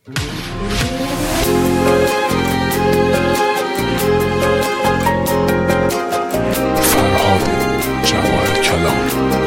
فرهاد جواهر کلام.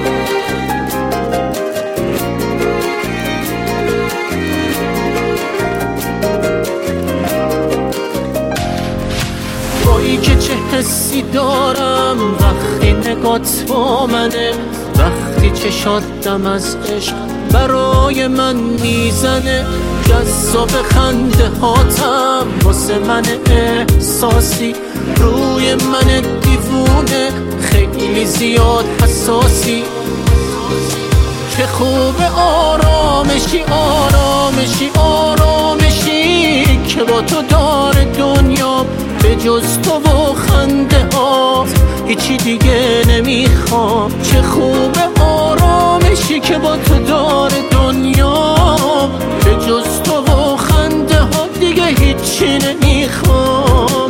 بایی که چه حسی دارم وقتی نگات با منه، وقتی چشاتم از عشق برای من میزنه، جذاب خنده هاتم واسه من احساسی، روی من دیوونه خیلی زیاد حساسی. چه خوب آرامشی آرامشی آرامشی که با تو داره دنیا، به جز تو و خنده ها هیچی دیگه نمیخوام. چه خوب آرامشی که با تو داره دنیا، به جز تو و خنده ها دیگه هیچی نمیخوام.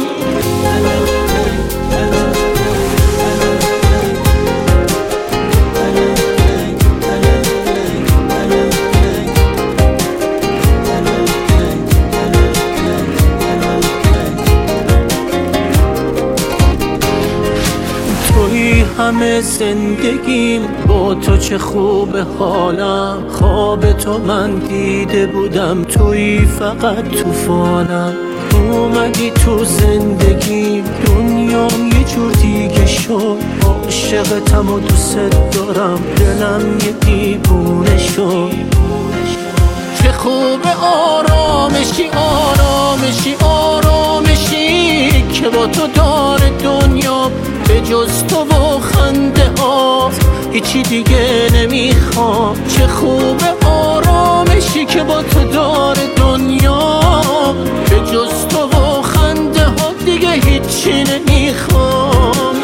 همه زندگیم با تو چه خوب حالم، خواب تو من دیده بودم تویی فقط تو فالم. اومدی تو زندگیم دنیام یه جور دیگه شد، عاشقتم و دوست دارم دلم یه دیوونه شد. چه خوب آرامشی آرامشی آرامشی که با تو داره دنیا، به جز تو و خنده ها هیچی دیگه نمیخوام. چه خوب آرامشی که با تو داره دنیا، به جز تو و خنده ها دیگه هیچی نمیخوام.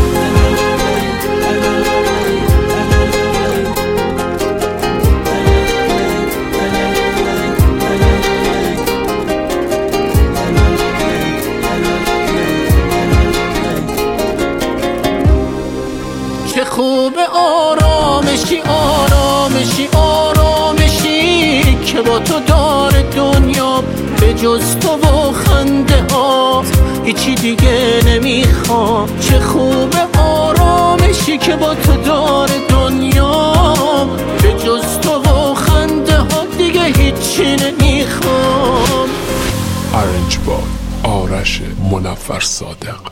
چه خوب آرامشی آرامشی آرامشی که با تو داره دنیا، به جز تو و خنده ها هیچی دیگه نمیخوام. چه خوب آرامشی که با تو داره دنیا، به جز تو و خنده ها دیگه هیچی نمیخوام. ارنج با آرش منور صادق.